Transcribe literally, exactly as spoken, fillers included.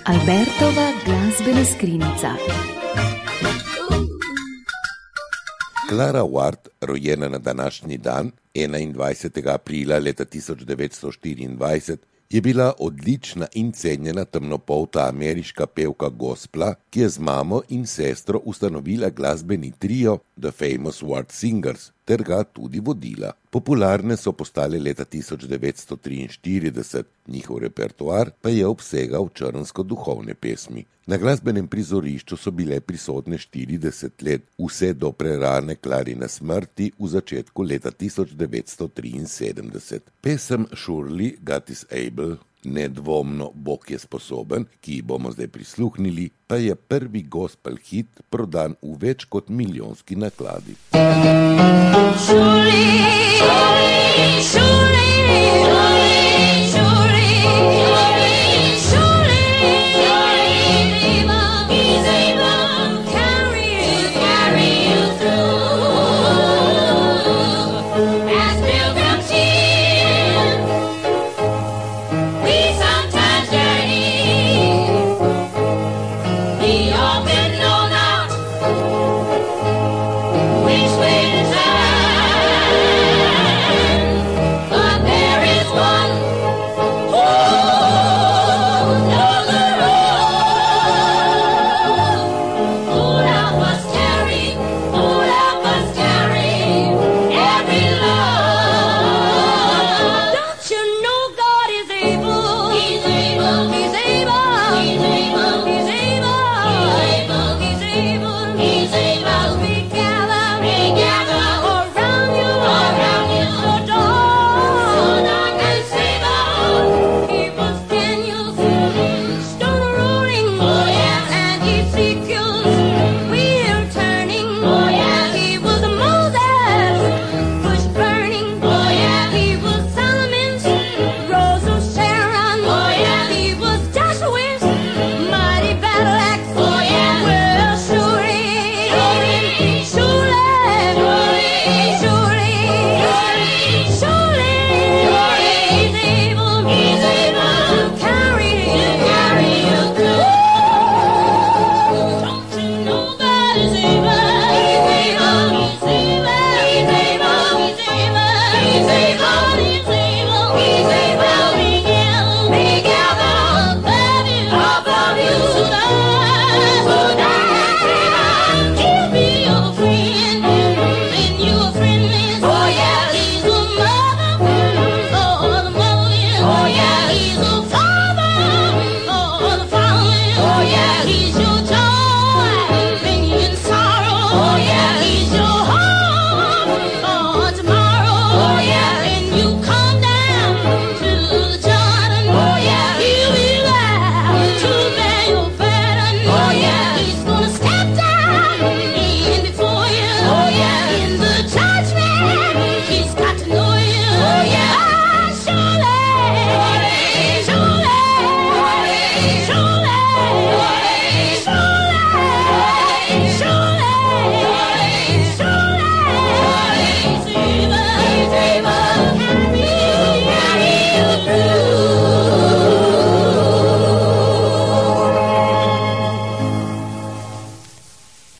Albertova glasbena skrinjica. Clara Ward, rojena na današnji dan, enaindvajsetega aprila leta tisoč devetsto štiriindvajset, je bila odlična in cenjena temnopolta ameriška pevka gospla, ki je z mamo in sestro ustanovila glasbeni trio The Famous Ward Singers ter ga tudi vodila. Popularne so postale leta tisoč devetsto triinštirideset, njihov repertoar pa je obsegal črnsko-duhovne pesmi. Na glasbenem prizorišču so bile prisotne štirideset let, vse do prerane Clarine smrti v začetku leta tisoč devetsto triinsedemdeset. Pesem Surely God is Able, nedvomno Bog je sposoben, ki bomo zdaj prisluhnili, pa je prvi gospel hit, prodan v več kot milijonski nakladi.